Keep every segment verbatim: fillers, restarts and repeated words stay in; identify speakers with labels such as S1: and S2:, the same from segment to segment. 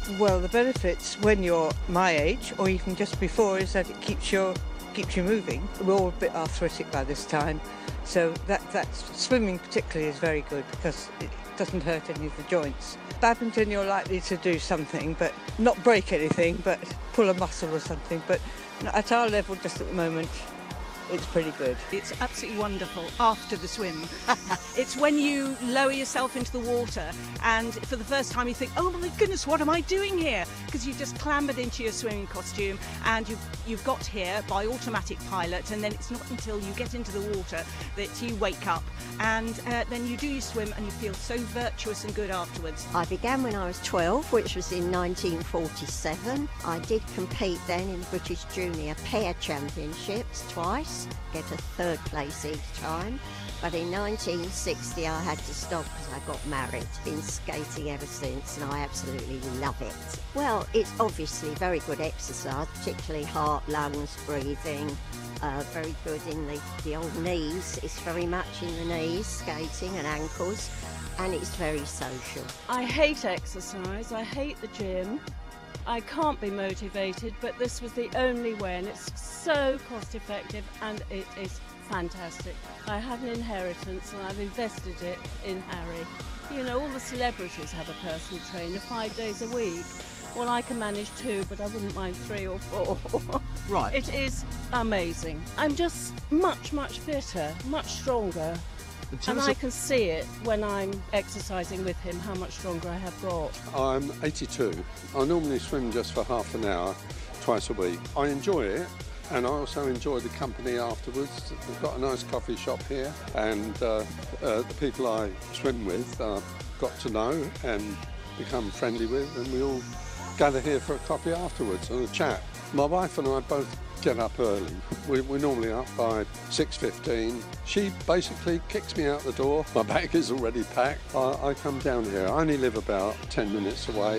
S1: Well, the benefits when you're my age, or even just before, is that it keeps your keeps you moving. We're all a bit arthritic by this time, so that that's swimming particularly is very good because it doesn't hurt any of the joints. Badminton, you're likely to do something, but not break anything, but pull a muscle or something. But at our level, just at the moment, it's pretty good.
S2: It's absolutely wonderful after the swim. It's when you lower yourself into the water and for the first time you think, oh my goodness, what am I doing here? Because you've just clambered into your swimming costume and you've, you've got here by automatic pilot, and then it's not until you get into the water that you wake up, and uh, then you do your swim and you feel so virtuous and good afterwards.
S3: I began when I was twelve, which was in nineteen forty-seven. I did compete then in British Junior Pair Championships twice, get a third place each time. But in nineteen sixty I had to stop because I got married. Been skating ever since and I absolutely love it. Well, it's obviously very good exercise, particularly heart, lungs, breathing. Uh, very good in the, the old knees. It's very much in the knees, skating and ankles, and it's very social.
S4: I hate exercise, I hate the gym. I can't be motivated, but this was the only way, and it's so cost effective and it is fantastic. I have an inheritance and I've invested it in Harry. You know, all the celebrities have a personal trainer five days a week. Well, I can manage two, but I wouldn't mind three or four.
S5: Right.
S4: It is amazing. I'm just much, much fitter, much stronger. And I can see it when I'm exercising with him, how much stronger I have got.
S6: I'm eighty-two. I normally swim just for half an hour, twice a week. I enjoy it, and I also enjoy the company afterwards. We've got a nice coffee shop here, and uh, uh, the people I swim with I've got to know and become friendly with, and we all gather here for a coffee afterwards and a chat. My wife and I both get up early. We, we're normally up by six fifteen. She basically kicks me out the door. My bag is already packed. I, I come down here. I only live about ten minutes away,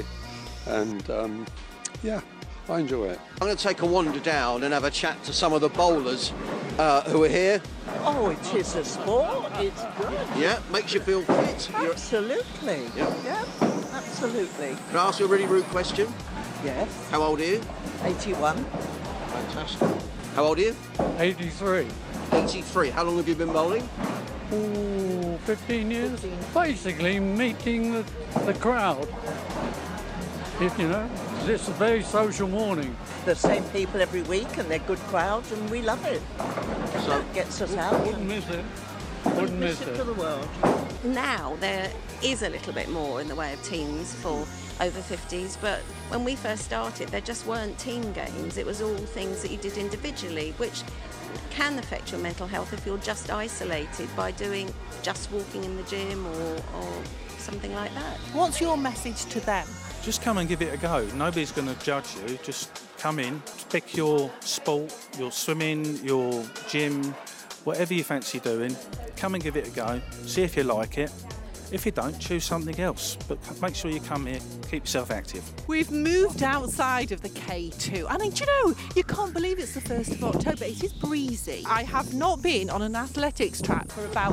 S6: and um, yeah, I enjoy it.
S5: I'm going to take a wander down and have a chat to some of the bowlers uh, who are here.
S7: Oh, it is a sport. It's good.
S5: Yeah, makes you feel fit.
S7: Absolutely.
S5: Yeah.
S7: Yeah, absolutely.
S5: Can I ask you a really rude question?
S7: Yes.
S5: How old are you?
S7: eighty-one.
S5: Fantastic. How old are you?
S8: eighty-three.
S5: eighty-three. How long have you been bowling?
S8: Ooh, fifteen years. Basically meeting the, the crowd. If you know, it's a very social morning.
S7: The same people every week and they're good crowds and we love it.
S5: So
S7: It gets us out.
S8: Wouldn't miss it. Wouldn't miss
S7: it
S8: it.
S7: for the world.
S9: Now there is a little bit more in the way of teams for over fifties, but when we first started there just weren't team games. It was all things that you did individually, which can affect your mental health if you're just isolated by doing just walking in the gym or, or something like that.
S10: What's your message to them?
S11: Just come and give it a go. Nobody's going to judge you. Just come in, pick your sport, your swimming, your gym, whatever you fancy doing. Come and give it a go. See if you like it. If you don't, choose something else. But make sure you come here, keep yourself active.
S10: We've moved outside of the K two. I mean, do you know, you can't believe it's the first of October. It is breezy. I have not been on an athletics track for about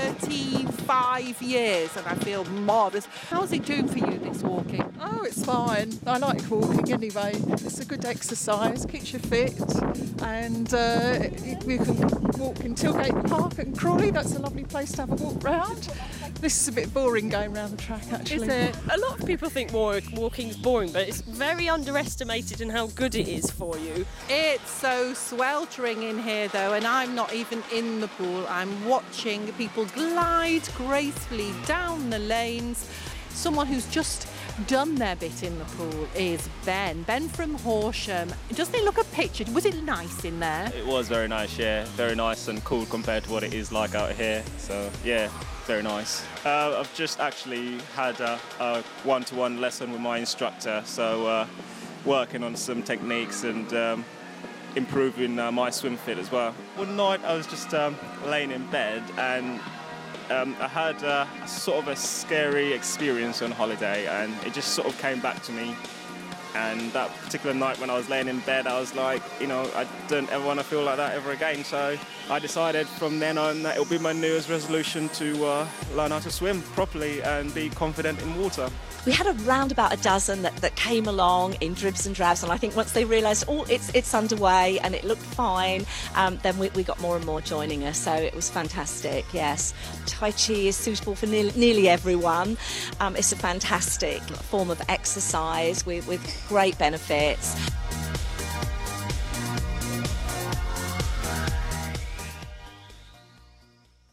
S10: thirty-five years and I feel marvellous. How's it doing for you, this walking?
S12: Oh, it's fine. I like walking anyway. It's a good exercise, keeps you fit, and uh, you can walk in Tilgate Park and Crawley. That's a lovely place to have a walk round. This is a bit boring going around the track, actually.
S13: Is it? A lot of people think more walking is boring, but it's very underestimated in how good it is for you.
S10: It's so sweltering in here, though, and I'm not even in the pool. I'm watching people glide gracefully down the lanes. Someone who's just done their bit in the pool is Ben. Ben from Horsham. Doesn't he look a picture? Was it nice in there?
S14: It was very nice, yeah. Very nice and cool compared to what it is like out here. So, yeah, very nice. Uh, I've just actually had a, a one-to-one lesson with my instructor. So, uh, working on some techniques and um, improving uh, my swim fit as well. One night I was just um, laying in bed and Um, I had uh, a sort of a scary experience on holiday, and it just sort of came back to me And that particular night when I was laying in bed, I was like, you know, I don't ever want to feel like that ever again. So I decided from then on that it'll be my New Year's resolution to uh, learn how to swim properly and be confident in water.
S15: We had around about a dozen that, that came along in dribs and drabs, and I think once they realised, oh, it's it's underway and it looked fine, um, then we, we got more and more joining us, so it was fantastic, yes. Tai Chi is suitable for nearly, nearly everyone. Um, it's a fantastic form of exercise with, with great benefits.